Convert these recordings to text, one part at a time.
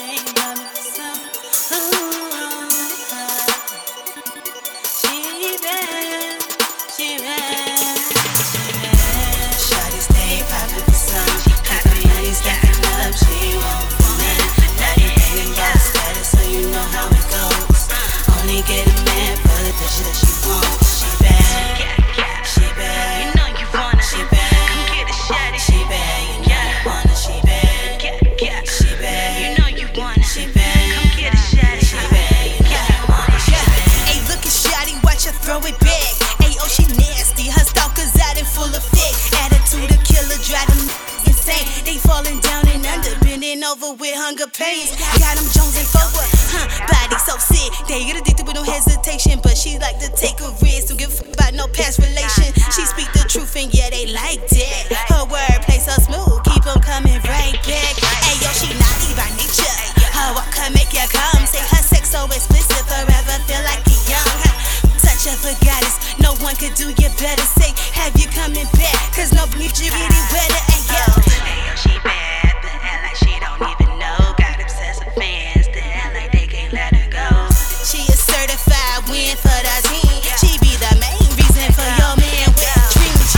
Throw it back. Ayo, she nasty. Her stalkers out in full effect. Attitude of killer, drive them insane. They falling down and under, bending over with hunger pains. Got them jonesing forward, body so sick. They get addicted with no hesitation, but she like to take a risk. Don't give a fuck about no past relation. She speak the truth and yeah, they like that. Her wordplay so smooth, keep them coming right back. Ayo, she naughty by nature. Her walk can make you come. Say her sex so explicit, forever feel like a young. Touch of a goddess, no one could do you better. Say, have you coming back? Cause no believe you really better. Ayo, she bad, but act like she don't even know. Got obsessive fans that act like they can't let her go. She a certified win for the team. She be the main reason for your man with dreams.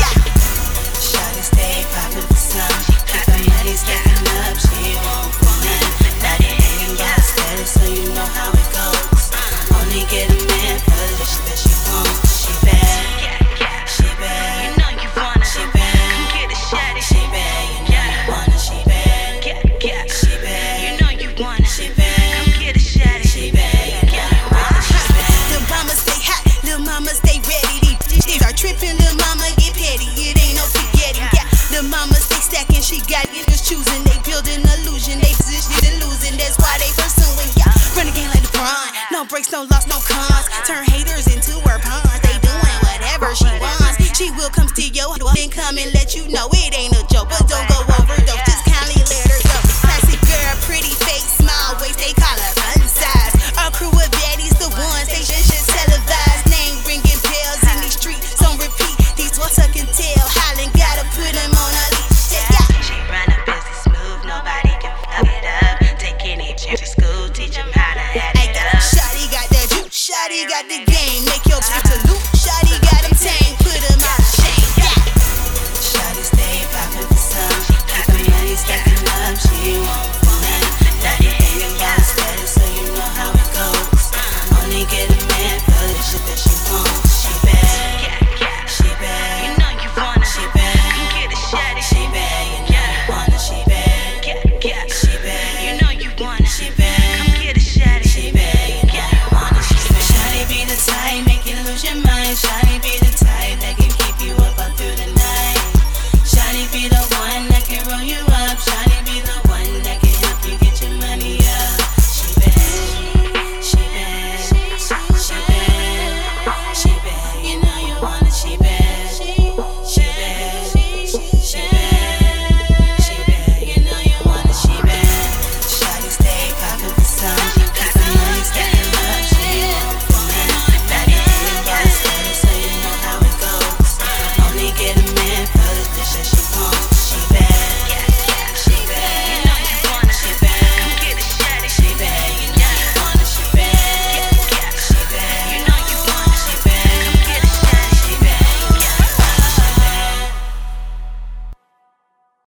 Shawty stay poppin' for some. Keep her money stacking up, she won't for none. Not it hanging by status, so you know how it goes. Only get a man for the shit that she wants. She bad, she bad. You know you wanna. She bad, come get a shawty. She bad, you know you wanna. She bad, she bad. You know you wanna. She bad, come get a shawty. She bad, you know you wanna. She bad. Lil' mama stay hot, lil' mama stay ready. These bitches are tripping, lil' mama get petty. It ain't no forgetting. Lil' mama stay stacking, she got niggas choosing. They building illusion, they position and losing. That's why they pursuing. Run again like LeBron. No breaks, no loss, no cons. Turn haters into her pawns. They doing whatever she wants. She will come steal your and come and let you know it ain't a joke, but don't go over